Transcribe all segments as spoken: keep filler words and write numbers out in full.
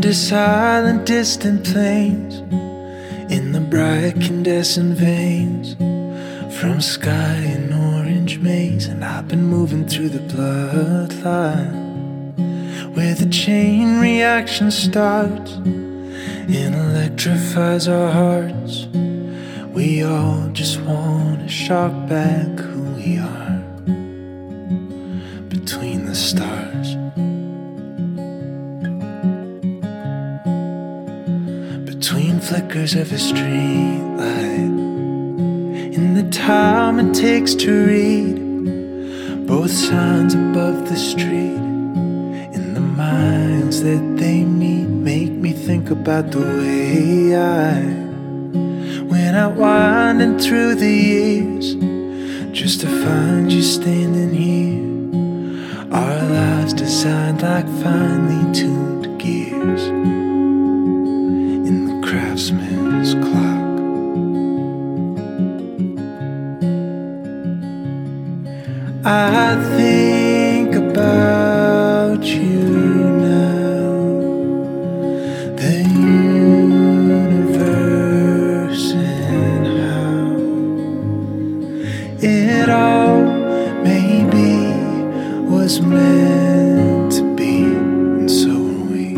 under silent distant plains, in the bright incandescent veins, from sky in orange maze. And I've been moving through the bloodline, where the chain reaction starts and electrifies our hearts. We all just wanna shock back who we are between the stars. Between flickers of a street light, in the time it takes to read both signs above the street, in the miles that they meet, make me think about the way I went out winding through the years just to find you standing here. Our lives designed like finely tuned gears in the craftsman's clock. I think about you now, the universe and how it all maybe was meant to be, and so are we.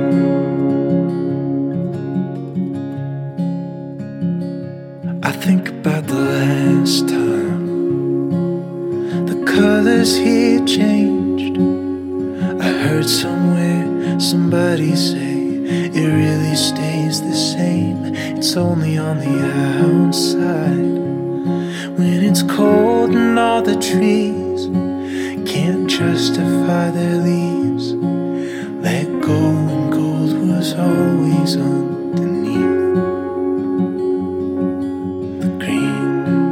I think about the last time the colors here changed. I heard somewhere somebody say it really stays the same. It's only on the outside, when it's cold and all the trees can't justify their leaves. Let go and gold was always underneath the green.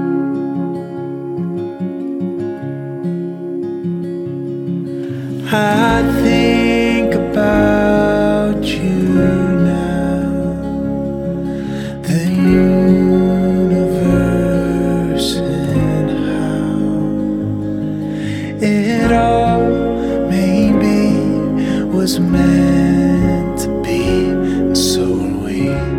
I think about you now, the universe and how it all maybe was meant to be, and so are we.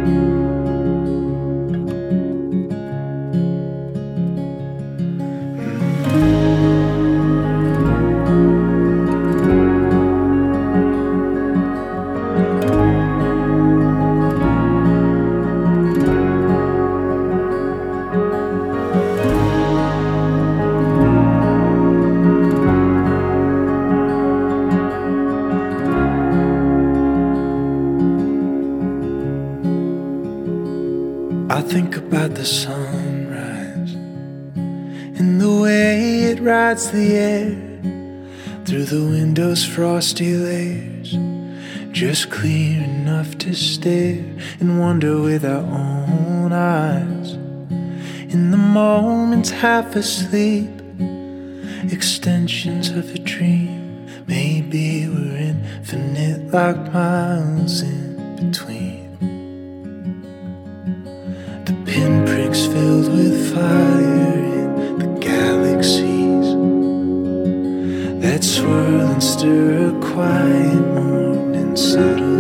I think about the sunrise and the way it rides the air through the window's frosty layers, just clear enough to stare and wonder with our own eyes. In the moments half asleep, extensions of a dream, maybe we're infinite like miles in between. The pinpricks filled with fire in the galaxies that swirl and stir a quiet morning subtle.